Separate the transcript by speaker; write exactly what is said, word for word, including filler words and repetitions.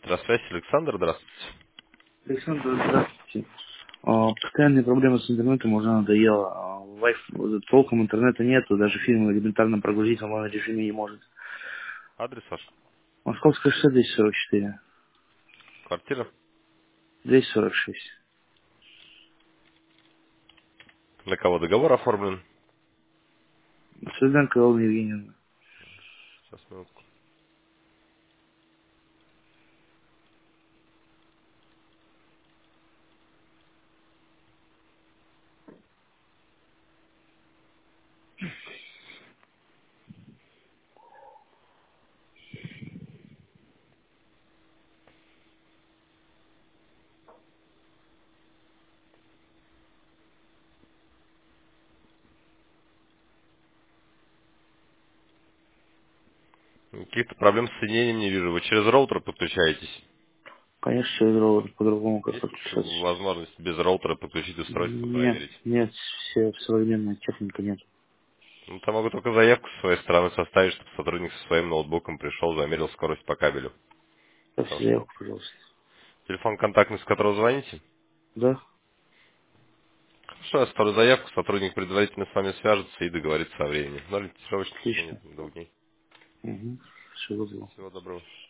Speaker 1: Здравствуйте, Александр, здравствуйте.
Speaker 2: Александр, здравствуйте. А, Постоянные проблемы с интернетом уже надоело. А, Wi-Fi, толком интернета нету, даже фильмы элементарно прогрузить в онлайн-режиме не может.
Speaker 1: Адрес ваш?
Speaker 2: Московская шестьдесят, двести сорок четыре,
Speaker 1: Квартира?
Speaker 2: двести сорок шесть.
Speaker 1: Для кого договор оформлен?
Speaker 2: Среданка Алла Евгеньевна.
Speaker 1: Сейчас, минутку. Каких-то проблем с соединением не вижу. Вы через роутер подключаетесь?
Speaker 2: Конечно, через роутер, по-другому как
Speaker 1: Есть
Speaker 2: подключаться.
Speaker 1: возможность без роутера подключить устройство,
Speaker 2: Нет,
Speaker 1: проверить?
Speaker 2: нет, все современная техника нет.
Speaker 1: Ну, там могу только заявку с своей стороны составить, чтобы сотрудник со своим ноутбуком пришел, замерил скорость по кабелю.
Speaker 2: Просто
Speaker 1: Потому что
Speaker 2: заявку, пожалуйста.
Speaker 1: телефон контактный, с которого звоните?
Speaker 2: Да?
Speaker 1: Хорошо, я оставлю заявку, сотрудник предварительно с вами свяжется и договорится о времени. Но ориентировочно в течение
Speaker 2: Отлично.
Speaker 1: двух дней.
Speaker 2: Угу. Все, вызвал.
Speaker 1: Всего доброго.